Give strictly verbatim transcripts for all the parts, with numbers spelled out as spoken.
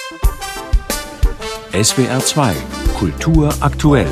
S W R zwei Kultur aktuell.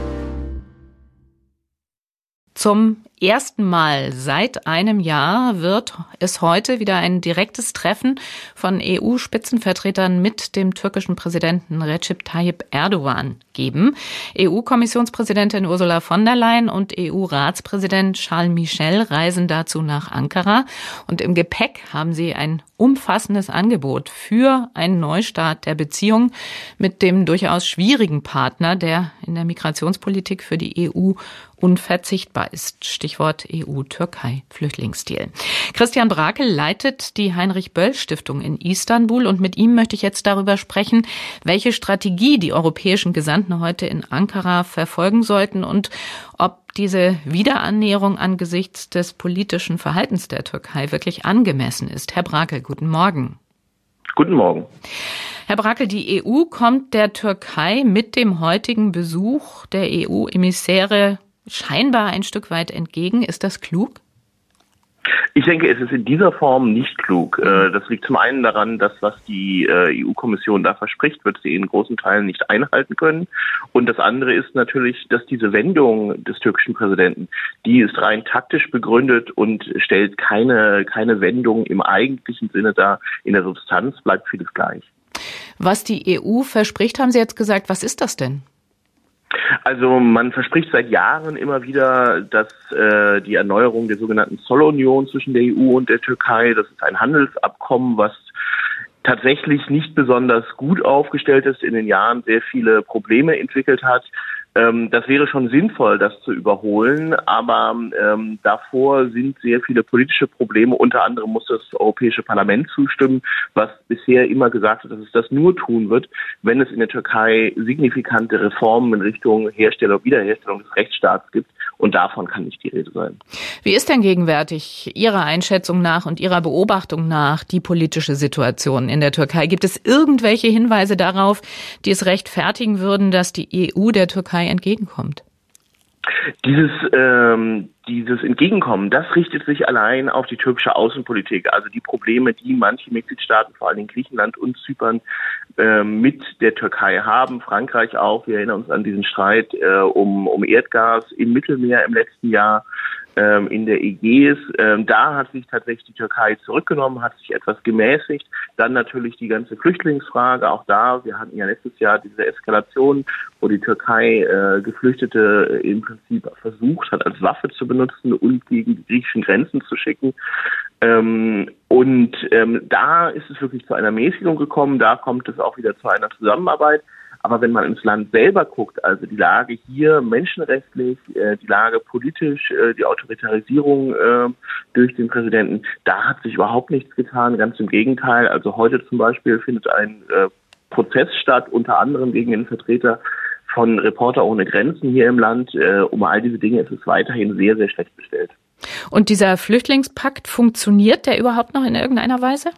Zum ersten Mal seit einem Jahr wird es heute wieder ein direktes Treffen von E U-Spitzenvertretern mit dem türkischen Präsidenten Recep Tayyip Erdogan geben. E U-Kommissionspräsidentin Ursula von der Leyen und E U-Ratspräsident Charles Michel reisen dazu nach Ankara. Und im Gepäck haben sie ein umfassendes Angebot für einen Neustart der Beziehung mit dem durchaus schwierigen Partner, der in der Migrationspolitik für die E U unverzichtbar ist. Stichwort E U-Türkei-Flüchtlingsdeal. Christian Brakel leitet die Heinrich-Böll-Stiftung in Istanbul und mit ihm möchte ich jetzt darüber sprechen, welche Strategie die europäischen Gesandten heute in Ankara verfolgen sollten und ob diese Wiederannäherung angesichts des politischen Verhaltens der Türkei wirklich angemessen ist. Herr Brakel, guten Morgen. Guten Morgen. Herr Brakel, die E U kommt der Türkei mit dem heutigen Besuch der E U-Emissäre scheinbar ein Stück weit entgegen. Ist das klug? Ich denke, es ist in dieser Form nicht klug. Das liegt zum einen daran, dass was die E U-Kommission da verspricht, wird sie in großen Teilen nicht einhalten können. Und das andere ist natürlich, dass diese Wendung des türkischen Präsidenten, die ist rein taktisch begründet und stellt keine, keine Wendung im eigentlichen Sinne dar. In der Substanz bleibt vieles gleich. Was die E U verspricht, haben Sie jetzt gesagt. Was ist das denn? Also man verspricht seit Jahren immer wieder, dass äh, die Erneuerung der sogenannten Zollunion zwischen der E U und der Türkei, das ist ein Handelsabkommen, was tatsächlich nicht besonders gut aufgestellt ist, in den Jahren sehr viele Probleme entwickelt hat. Ähm, das wäre schon sinnvoll, das zu überholen, aber ähm, davor sind sehr viele politische Probleme. Unter anderem muss das Europäische Parlament zustimmen, was bisher immer gesagt hat, dass es das nur tun wird, wenn es in der Türkei signifikante Reformen in Richtung Herstellung, Wiederherstellung des Rechtsstaats gibt. Und davon kann nicht die Rede sein. Wie ist denn gegenwärtig Ihrer Einschätzung nach und Ihrer Beobachtung nach die politische Situation in der Türkei? Gibt es irgendwelche Hinweise darauf, die es rechtfertigen würden, dass die E U der Türkei entgegenkommt? Dieses, ähm, dieses Entgegenkommen, das richtet sich allein auf die türkische Außenpolitik. Also die Probleme, die manche Mitgliedstaaten, vor allem Griechenland und Zypern, äh, mit der Türkei haben. Frankreich auch. Wir erinnern uns an diesen Streit äh, um, um Erdgas im Mittelmeer im letzten Jahr. In der Ägäis. Da hat sich tatsächlich die Türkei zurückgenommen, hat sich etwas gemäßigt. Dann natürlich die ganze Flüchtlingsfrage, auch da. Wir hatten ja letztes Jahr diese Eskalation, wo die Türkei äh, Geflüchtete im Prinzip versucht hat, als Waffe zu benutzen und gegen die griechischen Grenzen zu schicken. Ähm, und ähm, da ist es wirklich zu einer Mäßigung gekommen. Da kommt es auch wieder zu einer Zusammenarbeit. Aber wenn man ins Land selber guckt, also die Lage hier menschenrechtlich, äh, die Lage politisch, äh, die Autoritarisierung äh, durch den Präsidenten, da hat sich überhaupt nichts getan, ganz im Gegenteil. Also heute zum Beispiel findet ein äh, Prozess statt, unter anderem gegen den Vertreter von Reporter ohne Grenzen hier im Land. Äh, um all diese Dinge ist es weiterhin sehr, sehr schlecht bestellt. Und dieser Flüchtlingspakt, funktioniert der überhaupt noch in irgendeiner Weise?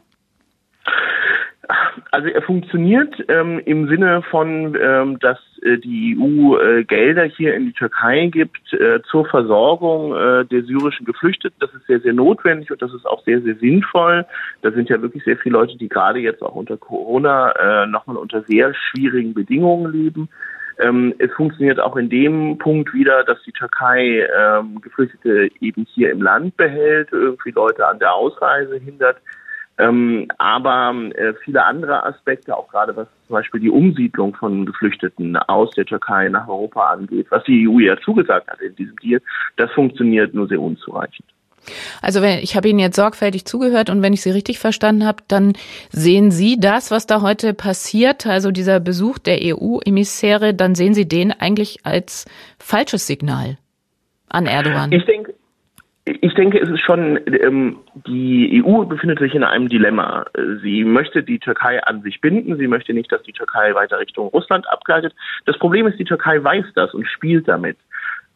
Also er funktioniert ähm, im Sinne von, ähm, dass äh, die E U äh, Gelder hier in die Türkei gibt äh, zur Versorgung äh, der syrischen Geflüchteten. Das ist sehr, sehr notwendig und das ist auch sehr, sehr sinnvoll. Da sind ja wirklich sehr viele Leute, die gerade jetzt auch unter Corona äh, nochmal unter sehr schwierigen Bedingungen leben. Ähm, es funktioniert auch in dem Punkt wieder, dass die Türkei ähm, Geflüchtete eben hier im Land behält, irgendwie Leute an der Ausreise hindert. Ähm, aber äh, viele andere Aspekte, auch gerade was zum Beispiel die Umsiedlung von Geflüchteten aus der Türkei nach Europa angeht, was die E U ja zugesagt hat in diesem Deal, das funktioniert nur sehr unzureichend. Also wenn, ich habe Ihnen jetzt sorgfältig zugehört und wenn ich Sie richtig verstanden habe, dann sehen Sie das, was da heute passiert, also dieser Besuch der E U-Emissäre, dann sehen Sie den eigentlich als falsches Signal an Erdogan. Ich denke, Ich denke, es ist schon, ähm, die E U befindet sich in einem Dilemma. Sie möchte die Türkei an sich binden. Sie möchte nicht, dass die Türkei weiter Richtung Russland abgleitet. Das Problem ist, die Türkei weiß das und spielt damit.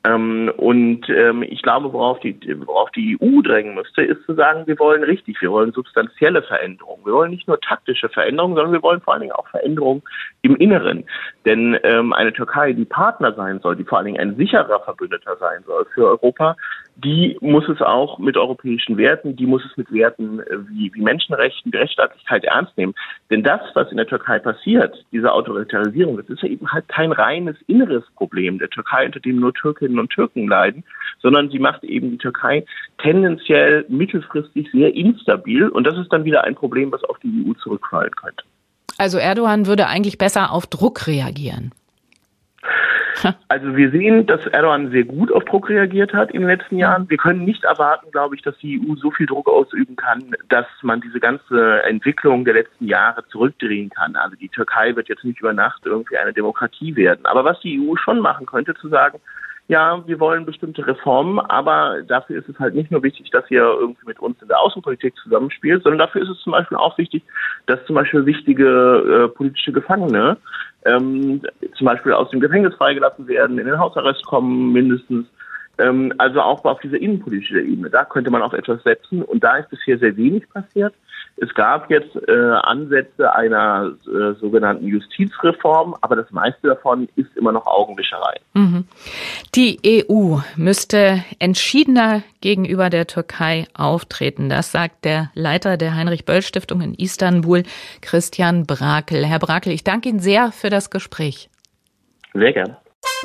Ähm, und ähm, ich glaube, worauf die, worauf die E U drängen müsste, ist zu sagen, wir wollen richtig, wir wollen substanzielle Veränderungen. Wir wollen nicht nur taktische Veränderungen, sondern wir wollen vor allen Dingen auch Veränderungen im Inneren. Denn ähm, eine Türkei, die Partner sein soll, die vor allen Dingen ein sicherer Verbündeter sein soll für Europa, die muss es auch mit europäischen Werten, die muss es mit Werten wie, wie Menschenrechten, die Rechtsstaatlichkeit ernst nehmen. Denn das, was in der Türkei passiert, diese Autoritarisierung, das ist ja eben halt kein reines inneres Problem der Türkei, unter dem nur Türkinnen und Türken leiden, sondern sie macht eben die Türkei tendenziell mittelfristig sehr instabil. Und das ist dann wieder ein Problem, was auf die E U zurückfallen könnte. Also Erdogan würde eigentlich besser auf Druck reagieren. Also wir sehen, dass Erdogan sehr gut auf Druck reagiert hat in den letzten Jahren. Wir können nicht erwarten, glaube ich, dass die E U so viel Druck ausüben kann, dass man diese ganze Entwicklung der letzten Jahre zurückdrehen kann. Also die Türkei wird jetzt nicht über Nacht irgendwie eine Demokratie werden. Aber was die E U schon machen könnte, zu sagen, ja, wir wollen bestimmte Reformen, aber dafür ist es halt nicht nur wichtig, dass ihr irgendwie mit uns in der Außenpolitik zusammenspielt, sondern dafür ist es zum Beispiel auch wichtig, dass zum Beispiel wichtige äh, politische Gefangene ähm, zum Beispiel aus dem Gefängnis freigelassen werden, in den Hausarrest kommen mindestens. Ähm, also auch auf dieser innenpolitischen Ebene. Da könnte man auch etwas setzen und da ist bisher sehr wenig passiert. Es gab jetzt äh, Ansätze einer äh, sogenannten Justizreform, aber das meiste davon ist immer noch Augenwischerei. Mhm. Die E U müsste entschiedener gegenüber der Türkei auftreten. Das sagt der Leiter der Heinrich-Böll-Stiftung in Istanbul, Christian Brakel. Herr Brakel, ich danke Ihnen sehr für das Gespräch. Sehr gerne.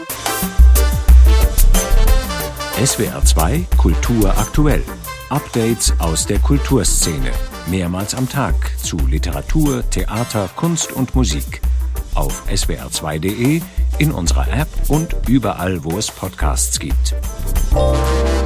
S W R zwei Kultur aktuell. Updates aus der Kulturszene. Mehrmals am Tag zu Literatur, Theater, Kunst und Musik. Auf S W R zwei Punkt de, in unserer App und überall, wo es Podcasts gibt.